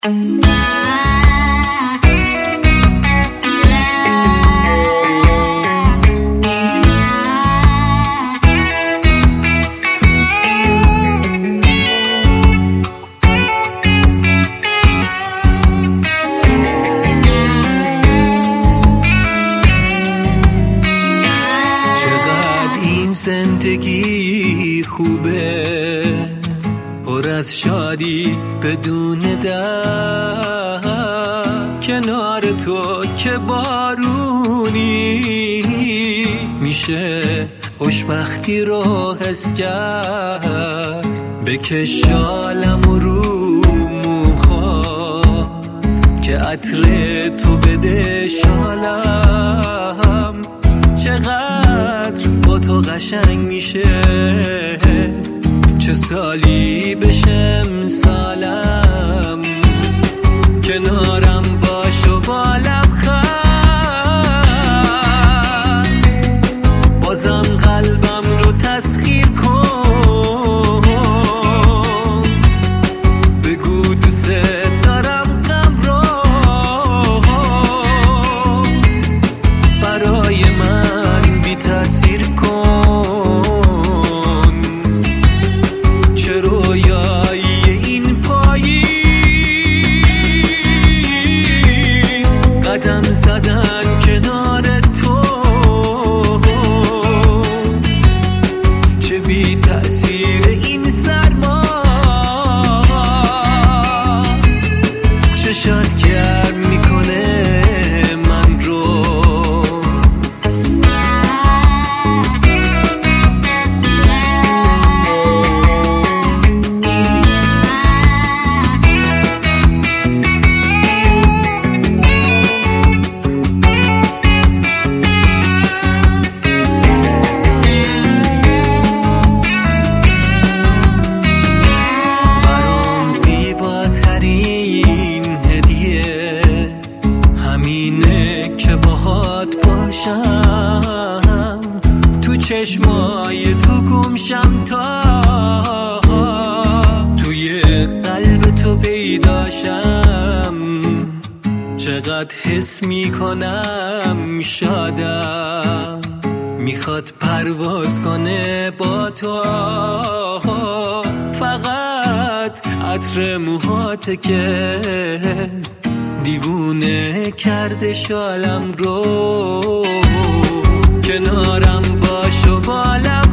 زندگی خوبه، پر از شادی بدون درد، کنار تو که بارونی میشه خوشبختی رو حس کرد. بکش شالم و رو موهات که عطر تو بده شالم. چقدر با تو قشنگ میشه، چه سالی بشم سالم. کنارم باش و با لبخند بازم قلبم رو تسخیر کن. بگو دوست دارم غم رو برای من بی تأثیر کن. چه رویایی این پاییز، قدم زدن کنار تو، چه بی تأثیر این سرما، چشات گرم میکنه من رو. تو چشمای تو گمشم تا توی قلب تو پیداشم. چقدر حس میکنم شادم، میخواد پرواز کنه با تو. فقط عطر موهاته که دیوونه کرده شالم رو. کنارم باش و بالم